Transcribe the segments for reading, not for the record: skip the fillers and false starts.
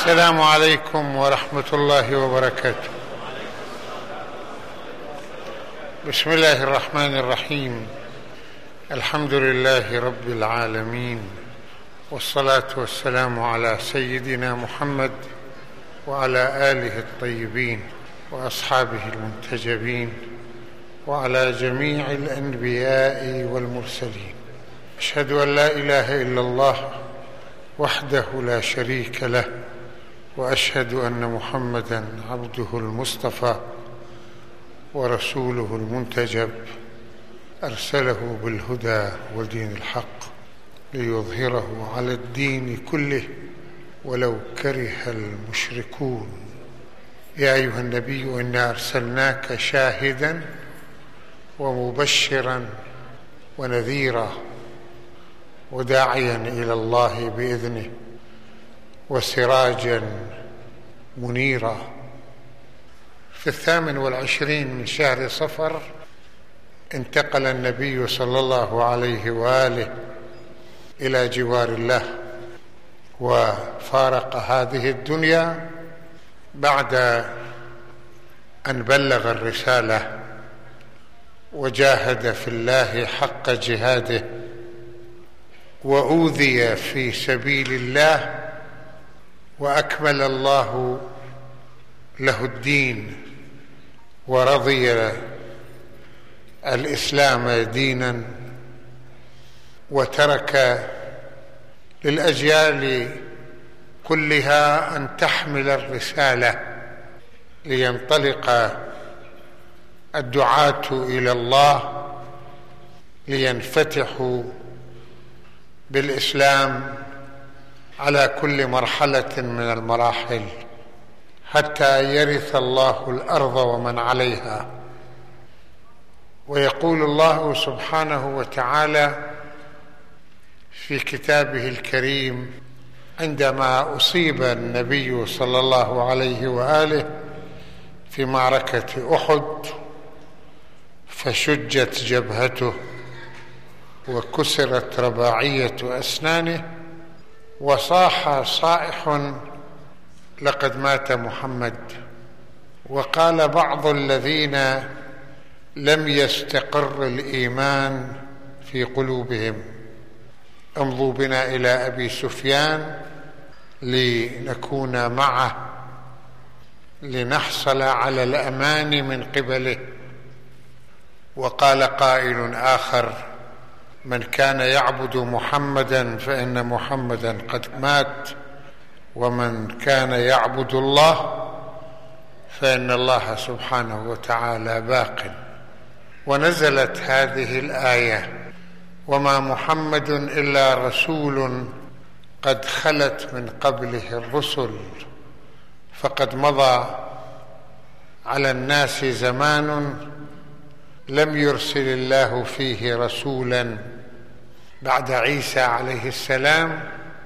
السلام عليكم ورحمة الله وبركاته. بسم الله الرحمن الرحيم. الحمد لله رب العالمين، والصلاة والسلام على سيدنا محمد وعلى آله الطيبين وأصحابه المنتجبين وعلى جميع الأنبياء والمرسلين. أشهد أن لا إله إلا الله وحده لا شريك له، وأشهد أن محمدًا عبده المصطفى ورسوله المنتجب، أرسله بالهدى ودين الحق ليظهره على الدين كله ولو كره المشركون. يا أيها النبي إنا أرسلناك شاهدًا ومبشرًا ونذيرًا وداعيًا إلى الله بإذنه وسراجًا منيرًا. في 28 من شهر صفر انتقل النبي صلى الله عليه وآله إلى جوار الله، وفارق هذه الدنيا بعد أن بلغ الرسالة وجاهد في الله حق جهاده وأوذي في سبيل الله، وأكمل الله له الدين ورضي الإسلام دينا، وترك للأجيال كلها أن تحمل الرسالة لينطلق الدعاة إلى الله لينفتحوا بالإسلام على كل مرحلة من المراحل حتى يرث الله الأرض ومن عليها. ويقول الله سبحانه وتعالى في كتابه الكريم عندما أصيب النبي صلى الله عليه وآله في معركة أحد فشجت جبهته وكسرت رباعية أسنانه، وصاح صائح لقد مات محمد. وقال بعض الذين لم يستقر الإيمان في قلوبهم امضوا بنا إلى أبي سفيان لنكون معه لنحصل على الأمان من قبله. وقال قائل آخر من كان يعبد محمدا فإن محمدا قد مات، ومن كان يعبد الله فإن الله سبحانه وتعالى باق. ونزلت هذه الآية وما محمد إلا رسول قد خلت من قبله الرسل، فقد مضى على الناس زمان لم يرسل الله فيه رسولا بعد عيسى عليه السلام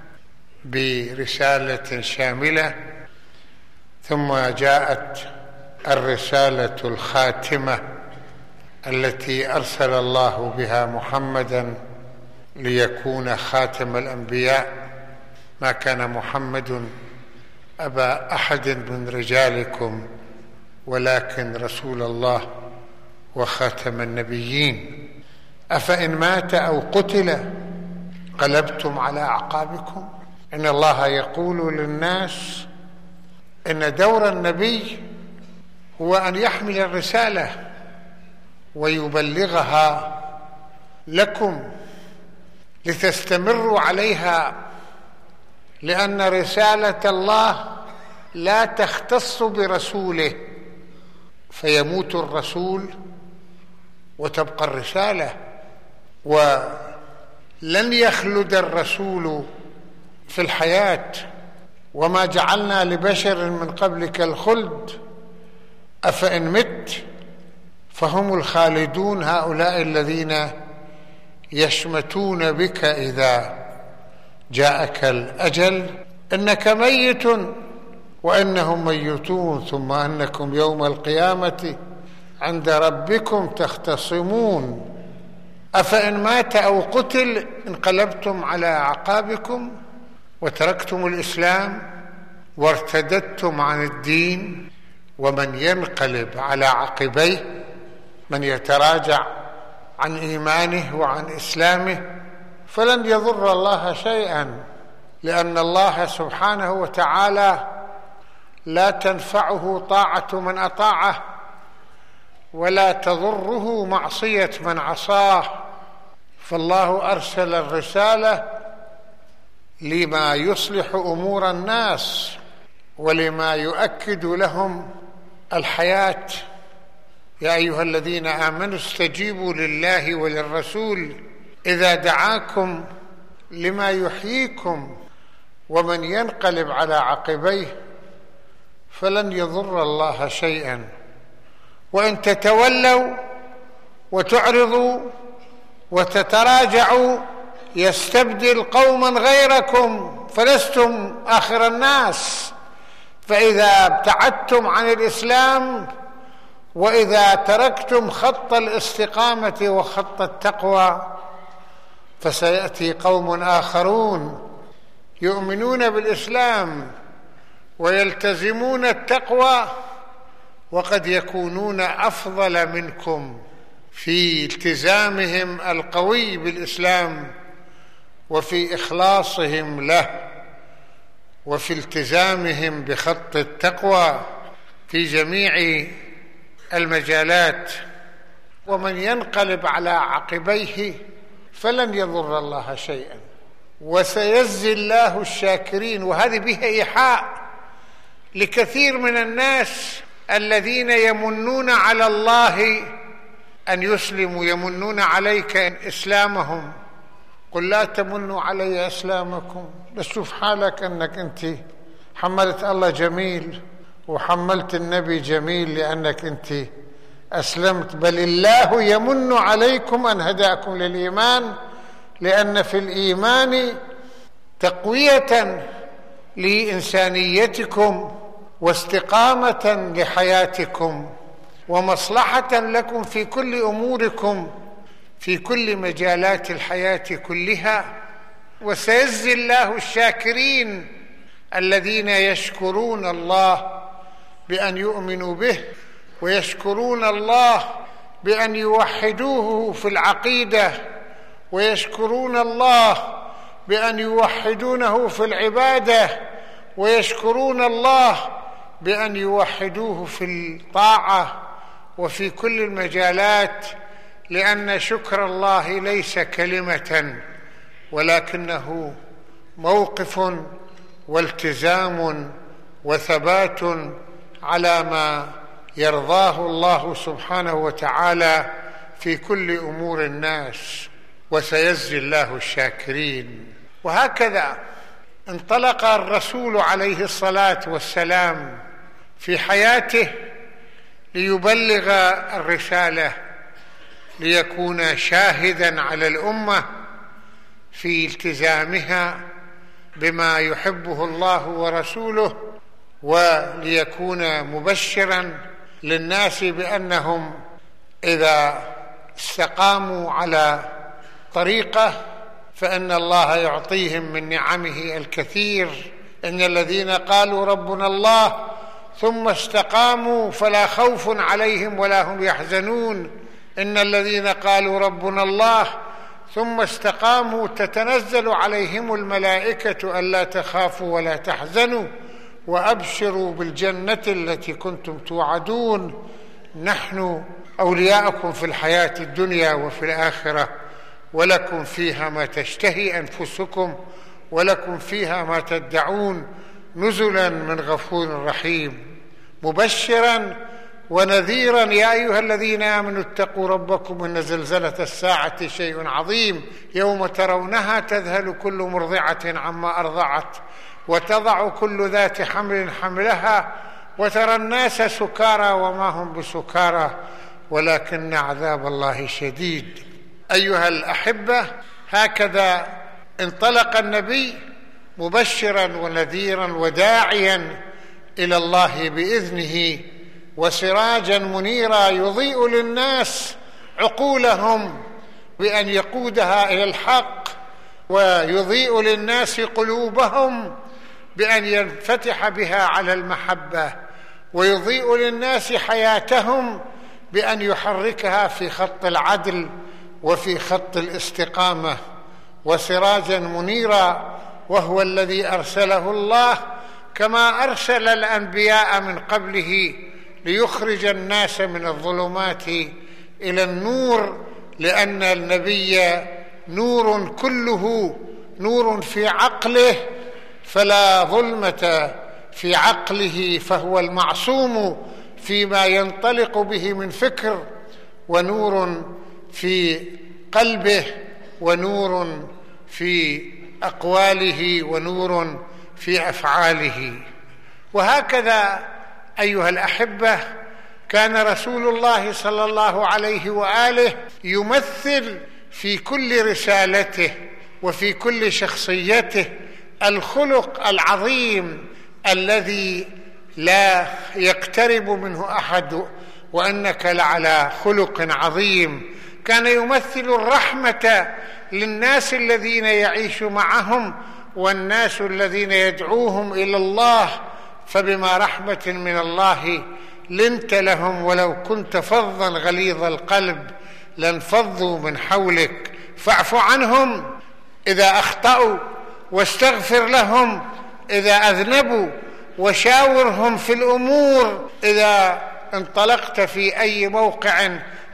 برسالة شاملة، ثم جاءت الرسالة الخاتمة التي أرسل الله بها محمدا ليكون خاتم الأنبياء. ما كان محمد أبا أحد من رجالكم ولكن رسول الله وخاتم النبيين. أفإن مات أو قتل انقلبتم على أعقابكم. إن الله يقول للناس إن دور النبي هو أن يحمل الرسالة ويبلغها لكم لتستمروا عليها، لأن رسالة الله لا تختص برسوله فيموت الرسول وتبقى الرسالة، ولن يخلد الرسول في الحياة، وما جعلنا لبشر من قبلك الخلد أفإن مت فهم الخالدون. هؤلاء الذين يشمتون بك إذا جاءك الأجل إنك ميت وإنهم ميتون ثم أنكم يوم القيامة عند ربكم تختصمون. أفإن مات أو قتل انقلبتم على أعقابكم وتركتم الإسلام وارتددتم عن الدين. ومن ينقلب على عقبيه، من يتراجع عن إيمانه وعن إسلامه، فلن يضر الله شيئا، لأن الله سبحانه وتعالى لا تنفعه طاعة من أطاعه، ولا تضره معصية من عصاه. فالله أرسل الرسالة لما يصلح أمور الناس، ولما يؤكد لهم الحياة. يا أيها الذين آمنوا استجيبوا لله وللرسول إذا دعاكم لما يحييكم. ومن ينقلب على عقبيه فلن يضر الله شيئا. وإن تتولوا وتعرضوا وتتراجعوا يستبدل قوما غيركم فلستم آخر الناس. فإذا ابتعدتم عن الإسلام، وإذا تركتم خط الاستقامة وخط التقوى، فسيأتي قوم آخرون يؤمنون بالإسلام ويلتزمون التقوى، وقد يكونون أفضل منكم في التزامهم القوي بالإسلام، وفي إخلاصهم له، وفي التزامهم بخط التقوى في جميع المجالات. ومن ينقلب على عقبيه فلن يضر الله شيئا، وسيجزي الله الشاكرين. وهذه بها إيحاء لكثير من الناس الذين يمنون على الله أن يسلموا، يمنون عليك إسلامهم. قل لا تمنوا علي إسلامكم، بس شوف حالك أنك أنت حملت الله جميل وحملت النبي جميل لأنك أنت أسلمت. بل الله يمن عليكم أن هداكم للإيمان، لأن في الإيمان تقوية لإنسانيتكم واستقامة لحياتكم ومصلحة لكم في كل أموركم في كل مجالات الحياة كلها. وسيجزي الله الشاكرين الذين يشكرون الله بأن يؤمنوا به، ويشكرون الله بأن يوحدوه في العقيدة، ويشكرون الله بأن يوحدونه في العبادة، ويشكرون الله بأن يوحدوه في الطاعة وفي كل المجالات. لأن شكر الله ليس كلمة، ولكنه موقف والتزام وثبات على ما يرضاه الله سبحانه وتعالى في كل أمور الناس. وسيجزي الله الشاكرين. وهكذا انطلق الرسول عليه الصلاة والسلام في حياته ليبلغ الرسالة، ليكون شاهداً على الأمة في التزامها بما يحبه الله ورسوله، وليكون مبشراً للناس بأنهم إذا استقاموا على طريقة فإن الله يعطيهم من نعمه الكثير. إن الذين قالوا ربنا الله ثم استقاموا فلا خوف عليهم ولا هم يحزنون. إن الذين قالوا ربنا الله ثم استقاموا تتنزل عليهم الملائكة ألا تخافوا ولا تحزنوا وأبشروا بالجنة التي كنتم توعدون. نحن أولياؤكم في الحياة الدنيا وفي الآخرة، ولكم فيها ما تشتهي أنفسكم ولكم فيها ما تدعون، نزلا من غفور رحيم. مبشرا ونذيرا يا أيها الذين آمنوا اتقوا ربكم إن زلزلة الساعة شيء عظيم يوم ترونها تذهل كل مرضعة عما أرضعت وتضع كل ذات حمل حملها وترى الناس سكارى وما هم بسكارى ولكن عذاب الله شديد. أيها الأحبة، هكذا انطلق النبي مبشرا ونذيرا وداعيا إلى الله بإذنه، وسراجا منيرا يضيء للناس عقولهم بأن يقودها إلى الحق، ويضيء للناس قلوبهم بأن ينفتح بها على المحبة، ويضيء للناس حياتهم بأن يحركها في خط العدل وفي خط الاستقامة، وسراجا منيرا، وهو الذي أرسله الله كما أرسل الأنبياء من قبله ليخرج الناس من الظلمات إلى النور، لأن النبي نور كله، نور في عقله فلا ظلمة في عقله، فهو المعصوم فيما ينطلق به من فكر، ونور في قلبه، ونور في أقواله، ونور في أفعاله. وهكذا أيها الأحبة كان رسول الله صلى الله عليه وآله يمثل في كل رسالته وفي كل شخصيته الخلق العظيم الذي لا يقترب منه أحد، وأنك لعلى خلق عظيم. كان يمثل الرحمة للناس الذين يعيش معهم والناس الذين يدعوهم إلى الله، فبما رحمة من الله لنت لهم ولو كنت فظا غليظ القلب لانفضوا من حولك، فاعف عنهم إذا أخطأوا، واستغفر لهم إذا أذنبوا، وشاورهم في الأمور إذا انطلقت في أي موقع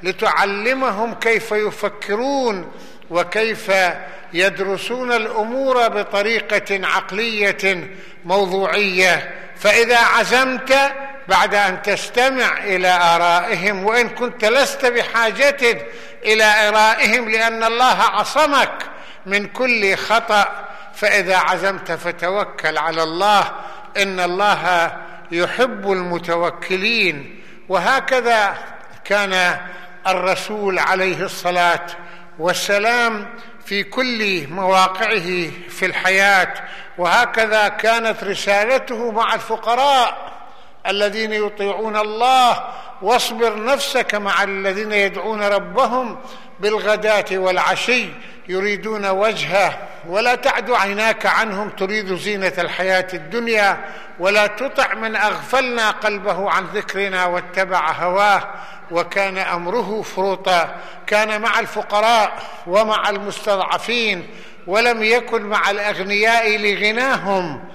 لتعلمهم كيف يفكرون وكيف يدرسون الأمور بطريقة عقلية موضوعية. فإذا عزمت بعد أن تستمع إلى آرائهم، وإن كنت لست بحاجة إلى آرائهم لأن الله عصمك من كل خطأ، فإذا عزمت فتوكل على الله، إن الله يحب المتوكلين. وهكذا كان الرسول عليه الصلاة والسلام في كل مواقعه في الحياة، وهكذا كانت رسالته مع الفقراء الذين يطيعون الله. واصبر نفسك مع الذين يدعون ربهم بالغداة والعشي يريدون وجهه، ولا تعد عيناك عنهم تريد زينة الحياة الدنيا، ولا تطع من أغفلنا قلبه عن ذكرنا واتبع هواه وكان أمره فرطا. كان مع الفقراء ومع المستضعفين، ولم يكن مع الأغنياء لغناهم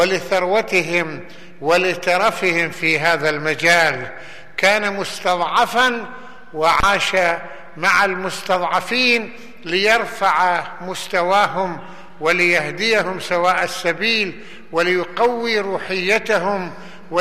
ولثروتهم ولترفهم في هذا المجال. كان مستضعفا وعاش مع المستضعفين ليرفع مستواهم وليهديهم سواء السبيل، وليقوي روحيتهم،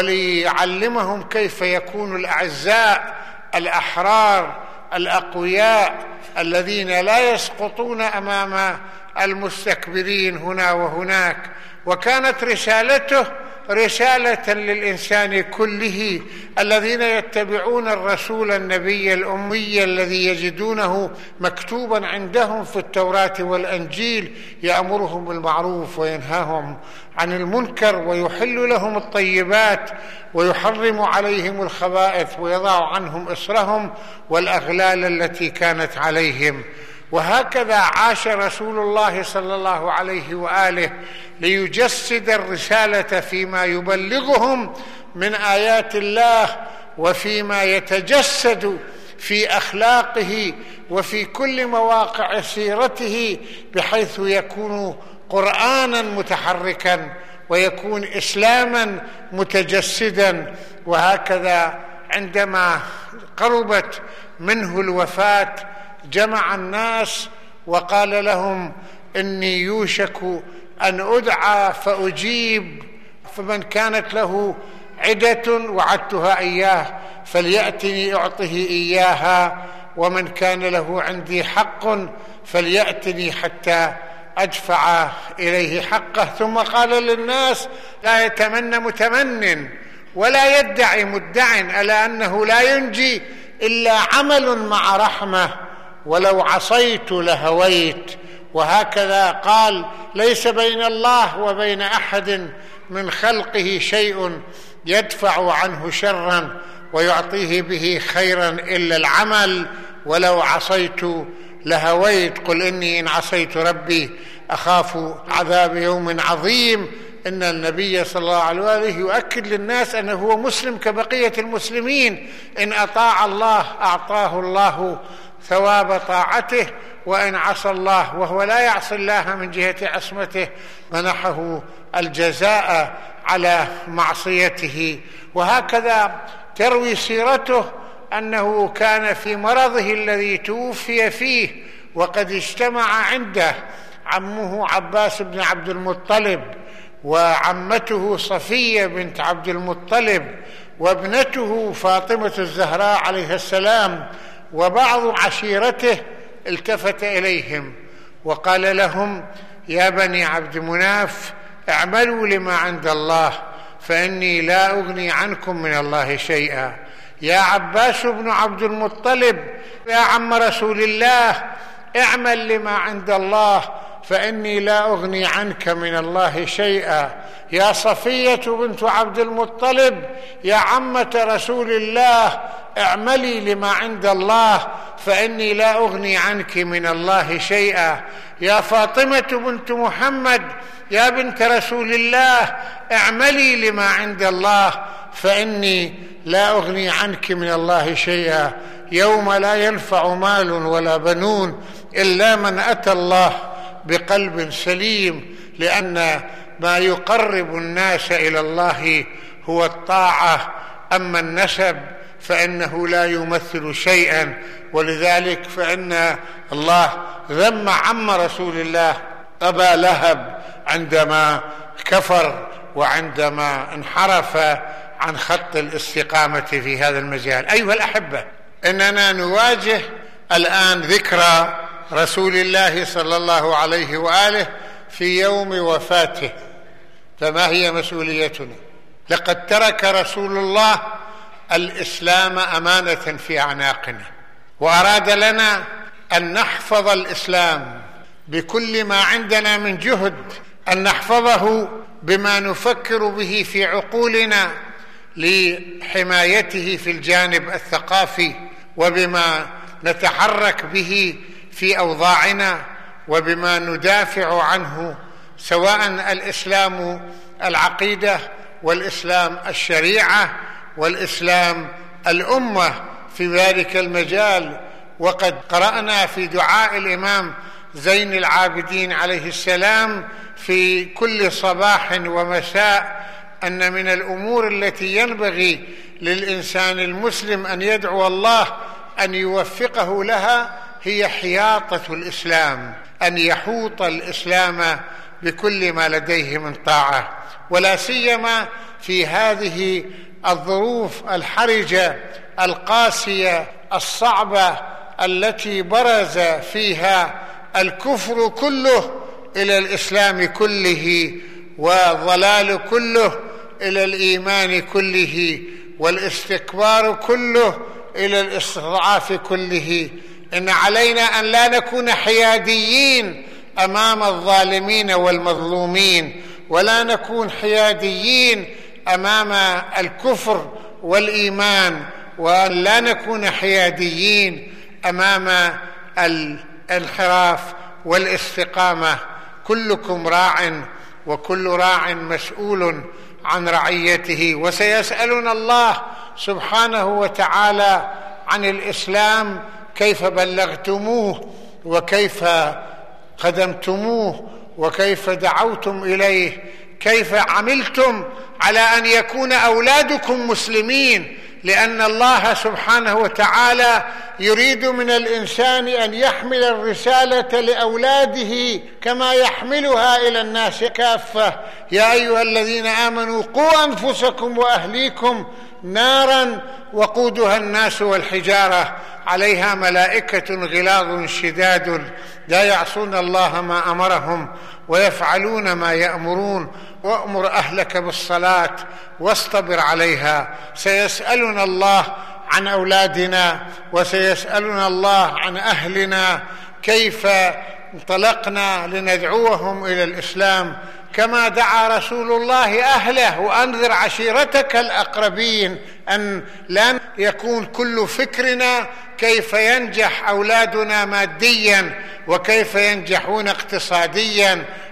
وليعلمهم كيف يكون الأعزاء الأحرار الأقوياء الذين لا يسقطون أمام المستكبرين هنا وهناك. وكانت رسالته رسالة للإنسان كله، الذين يتبعون الرسول النبي الأمي الذي يجدونه مكتوبا عندهم في التوراة والأنجيل، يأمرهم بالمعروف وينهاهم عن المنكر ويحل لهم الطيبات ويحرم عليهم الخبائث ويضع عنهم إصرهم والأغلال التي كانت عليهم. وهكذا عاش رسول الله صلى الله عليه وآله ليجسد الرسالة فيما يبلغهم من آيات الله، وفيما يتجسد في أخلاقه وفي كل مواقع سيرته، بحيث يكون قرآنا متحركا ويكون إسلاما متجسدا. وهكذا عندما قربت منه الوفاة جمع الناس وقال لهم: إني يوشك أن أدعى فأجيب، فمن كانت له عدة وعدتها إياه فليأتني أعطه إياها، ومن كان له عندي حق فليأتني حتى أدفع إليه حقه. ثم قال للناس: لا يتمنى متمن ولا يدعي مدع، ألا أنه لا ينجي إلا عمل مع رحمة، ولو عصيت لهويت. وهكذا قال: ليس بين الله وبين أحد من خلقه شيء يدفع عنه شرا ويعطيه به خيرا إلا العمل، ولو عصيت لهويت. قل إني إن عصيت ربي أخاف عذاب يوم عظيم. إن النبي صلى الله عليه وآله يؤكد للناس أنه هو مسلم كبقية المسلمين، إن أطاع الله أعطاه الله ثواب طاعته، وإن عصى الله وهو لا يعصي الله من جهة عصمته منحه الجزاء على معصيته. وهكذا تروي سيرته أنه كان في مرضه الذي توفي فيه وقد اجتمع عنده عمه عباس بن عبد المطلب، وعمته صفية بنت عبد المطلب، وابنته فاطمة الزهراء عليه السلام، وبعض عشيرته. التفت إليهم وقال لهم: يا بني عبد مناف، اعملوا لما عند الله فإني لا أغني عنكم من الله شيئا. يا عباس بن عبد المطلب، يا عم رسول الله، اعمل لما عند الله فإني لا أغني عنك من الله شيئا. يا صفية بنت عبد المطلب، يا عمة رسول الله، اعملي لما عند الله فإني لا أغني عنك من الله شيئا. يا فاطمة بنت محمد، يا بنت رسول الله، اعملي لما عند الله فإني لا أغني عنك من الله شيئا. يوم لا ينفع مال ولا بنون إلا من أتى الله بقلب سليم، لأن ما يقرب الناس إلى الله هو الطاعة، أما النسب فإنه لا يمثل شيئا. ولذلك فإن الله ذم عم رسول الله أبا لهب عندما كفر وعندما انحرف عن خط الاستقامة في هذا المجال. أيها الأحبة، إننا نواجه الآن ذكرى رسول الله صلى الله عليه وآله في يوم وفاته، فما هي مسؤوليتنا؟ لقد ترك رسول الله الإسلام أمانة في أعناقنا، وأراد لنا أن نحفظ الإسلام بكل ما عندنا من جهد، أن نحفظه بما نفكر به في عقولنا لحمايته في الجانب الثقافي، وبما نتحرك به في أوضاعنا، وبما ندافع عنه، سواء الإسلام العقيدة والإسلام الشريعة والإسلام الأمة في ذلك المجال. وقد قرأنا في دعاء الإمام زين العابدين عليه السلام في كل صباح ومساء أن من الأمور التي ينبغي للإنسان المسلم أن يدعو الله أن يوفقه لها هي حياطة الإسلام، أن يحوط الإسلام بكل ما لديه من طاعة، ولا سيما في هذه الظروف الحرجة القاسية الصعبة التي برز فيها الكفر كله إلى الإسلام كله، والضلال كله إلى الإيمان كله، والاستكبار كله إلى الاستضعاف كله. إن علينا أن لا نكون حياديين أمام الظالمين والمظلومين، ولا نكون حياديين أمام الكفر والإيمان، وأن لا نكون حياديين أمام الانحراف والاستقامة. كلكم راع وكل راع مسؤول عن رعيته، وسيسألنا الله سبحانه وتعالى عن الإسلام، كيف بلغتموه وكيف خدمتموه وكيف دعوتم إليه، كيف عملتم على أن يكون أولادكم مسلمين، لأن الله سبحانه وتعالى يريد من الإنسان أن يحمل الرسالة لأولاده كما يحملها إلى الناس كافة. يا أيها الذين آمنوا قوا أنفسكم وأهليكم نارا وقودها الناس والحجارة عليها ملائكة غلاظ شداد لا يعصون الله ما أمرهم ويفعلون ما يأمرون وأمر أهلك بالصلاة واصطبر عليها. سيسألنا الله عن أولادنا، وسيسألنا الله عن أهلنا، كيف انطلقنا لندعوهم إلى الإسلام كما دعا رسول الله أهله: وأنذر عشيرتك الأقربين. أن لا يكون كل فكرنا كيف ينجح أولادنا ماديا، وكيف ينجحون اقتصاديا،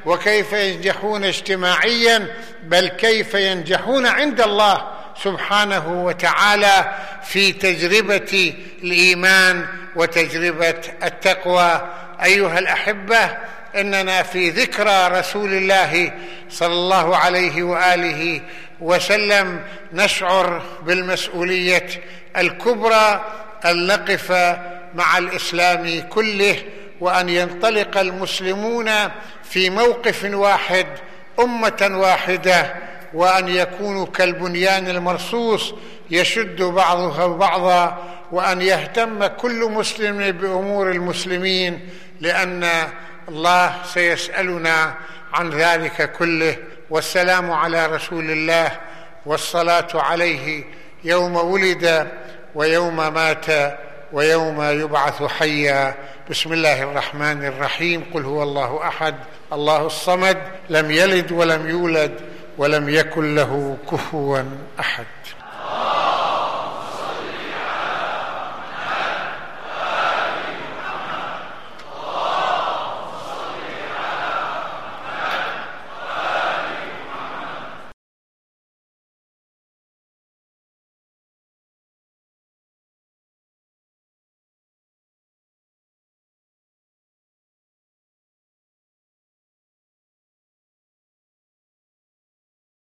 وكيف ينجحون اجتماعيا، بل كيف ينجحون عند الله سبحانه وتعالى في تجربة الإيمان وتجربة التقوى. أيها الأحبة، إننا في ذكرى رسول الله صلى الله عليه وآله وسلم نشعر بالمسؤولية الكبرى أن نقف مع الإسلام كله، وأن ينطلق المسلمون في موقف واحد، أمة واحدة، وأن يكونوا كالبنيان المرصوص يشد بعضها بعضا، وأن يهتم كل مسلم بأمور المسلمين، لأن الله سيسألنا عن ذلك كله. والسلام على رسول الله، والصلاة عليه يوم ولد ويوم مات ويوم يبعث حيا. بسم الله الرحمن الرحيم. قل هو الله أحد الله الصمد، لم يلد ولم يولد ولم يكن له كفوا أحد.